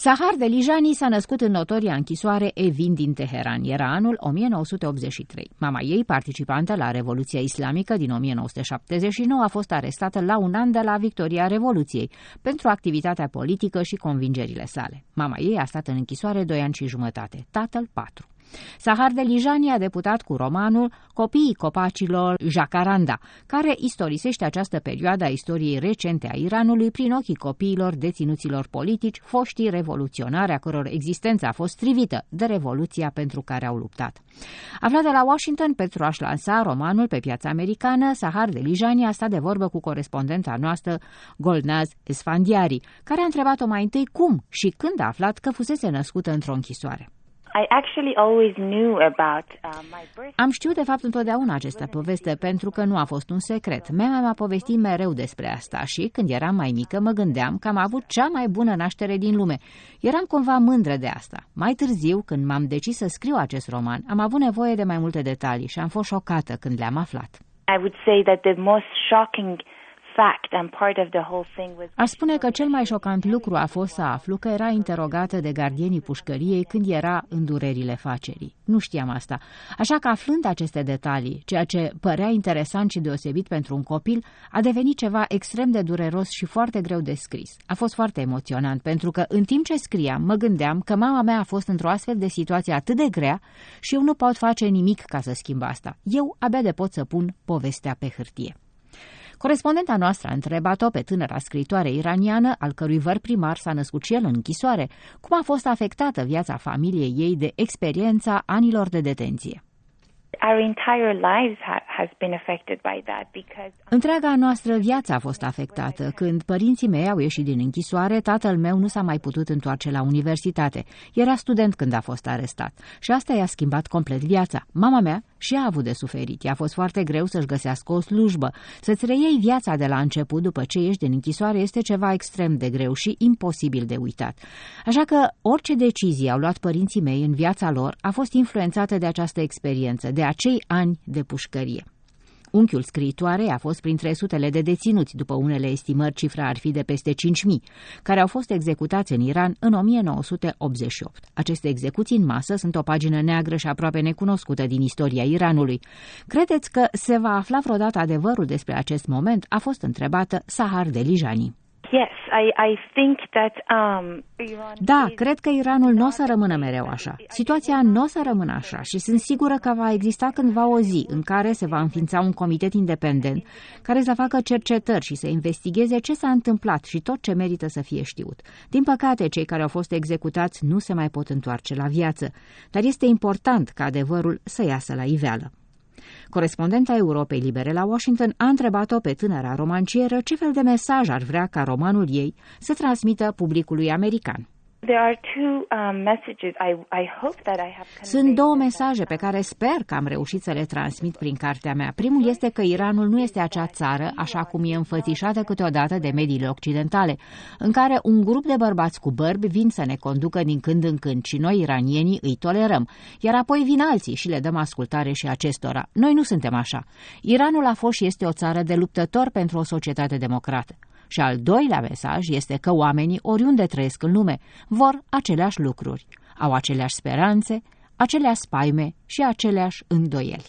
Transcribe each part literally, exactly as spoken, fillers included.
Sahar Delijani s-a născut în notoria închisoare Evin din Teheran. Era anul o mie nouă sute optzeci și trei. Mama ei, participantă la Revoluția Islamică din o mie nouă sute șaptezeci și nouă, a fost arestată la un an de la victoria Revoluției pentru activitatea politică și convingerile sale. Mama ei a stat în închisoare doi ani și jumătate, tatăl patru. Sahar Delijani a debutat cu romanul Copiii copacilor Jacaranda, care istorisește această perioadă a istoriei recente a Iranului prin ochii copiilor deținuților politici, foștii revoluționari a căror existență a fost strivită de revoluția pentru care au luptat. Aflat de la Washington pentru a-și lansa romanul pe piața americană, Sahar Delijani a stat de vorbă cu corespondenta noastră Golnaz Esfandiari, care a întrebat-o mai întâi cum și când a aflat că fusese născută într-o închisoare. I actually always knew about uh, my birth. Am știut de fapt întotdeauna această poveste pentru că nu a fost un secret. Mea m-a povestit mereu despre asta și când eram mai mică mă gândeam că am avut cea mai bună naștere din lume. Eram cumva mândră de asta. Mai târziu, când m-am decis să scriu acest roman, am avut nevoie de mai multe detalii și am fost șocată când le-am aflat. I would say that the most shocking fact and part of the whole thing was. Aș spune că cel mai șocant lucru a fost să aflu că era interogată de gardienii pușcăriei când era în durerile facerii. Nu știam asta, așa că aflând aceste detalii, ceea ce părea interesant și deosebit pentru un copil, a devenit ceva extrem de dureros și foarte greu de scris. A fost foarte emoționant pentru că în timp ce scriam mă gândeam că mama mea a fost într-o astfel de situație atât de grea și eu nu pot face nimic ca să schimb asta. Eu abia de pot să pun povestea pe hârtie. Corespondenta noastră a întrebat-o pe tânăra scriitoare iraniană, al cărui văr primar s-a născut și el în închisoare, cum a fost afectată viața familiei ei de experiența anilor de detenție. Our entire lives ha- has been affected by that because Întreaga noastră viață a fost afectată. Când părinții mei au ieșit din închisoare, tatăl meu nu s-a mai putut întoarce la universitate. Era student când a fost arestat și asta i-a schimbat complet viața. Mama mea și a avut de suferit. I-a fost foarte greu să-și găsească o slujbă. Să-ți reiei viața de la început după ce ieși din închisoare este ceva extrem de greu și imposibil de uitat. Așa că orice decizie au luat părinții mei în viața lor a fost influențată de această experiență, de acei ani de pușcărie. Unchiul scriitoarei a fost printre sutele de deținuți, după unele estimări cifra ar fi de peste cinci mii, care au fost executați în Iran în o mie nouă sute optzeci și opt. Aceste execuții în masă sunt o pagină neagră și aproape necunoscută din istoria Iranului. Credeți că se va afla vreodată adevărul despre acest moment? A fost întrebată Sahar Delijani. yes, I, I think that um, Iran Da, is... cred că Iranul nu o să rămână mereu așa. Situația nu o să rămână așa și sunt sigură că va exista cândva o zi în care se va înființa un comitet independent care să facă cercetări și să investigheze ce s-a întâmplat și tot ce merită să fie știut. Din păcate, cei care au fost executați nu se mai pot întoarce la viață, dar este important ca adevărul să iasă la iveală. Corespondenta Europei Libere la Washington a întrebat-o pe tânăra romancieră ce fel de mesaj ar vrea ca romanul ei să transmită publicului american. There are two um, messages I, I hope that I have Sunt două mesaje pe care sper că am reușit să le transmit prin cartea mea. Primul este că Iranul nu este acea țară, așa cum e înfățișată câteodată de mediile occidentale, în care un grup de bărbați cu bărbi vin să ne conducă din când în când și noi, iranienii, îi tolerăm, iar apoi vin alții și le dăm ascultare și acestora. Noi nu suntem așa. Iranul a fost și este o țară de luptători pentru o societate democrată. Și al doilea mesaj este că oamenii, oriunde trăiesc în lume, vor aceleași lucruri, au aceleași speranțe, aceleași spaime și aceleași îndoieli.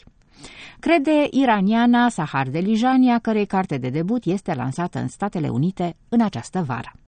Crede iraniana Sahar Delijani, a cărei carte de debut este lansată în Statele Unite în această vară.